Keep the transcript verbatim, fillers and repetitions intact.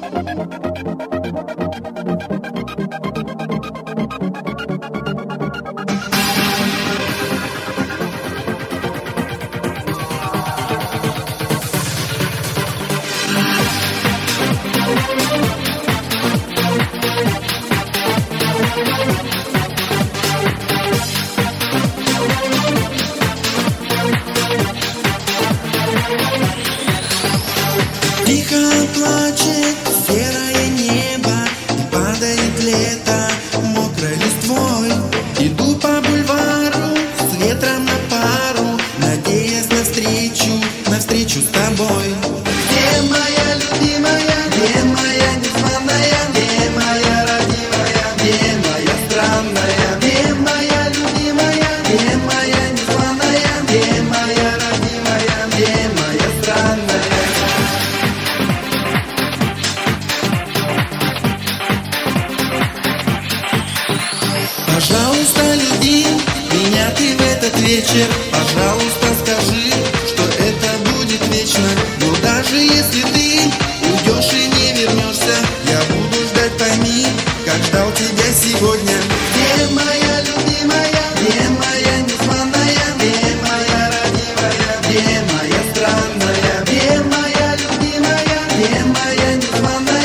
Тихо плачет серое небо, и падает лето мокрой листвой. Иду по бульвару с ветром на пару, надеясь на встречу, на встречу с тобой. Где моя любимая, где моя незваная, где моя родимая, где моя странная, где моя любимая, где моя незваная, где моя родимая, где моя странная. Пожалуйста, люби меня ты в этот вечер. Пожалуйста, скажи, что это будет вечно. Но даже если ты уйдешь и не вернешься, я буду ждать, пойми, как ждал тебя сегодня. Где моя любимая, где моя незваная, где моя родимая, где моя странная, где моя любимая, где моя незваная.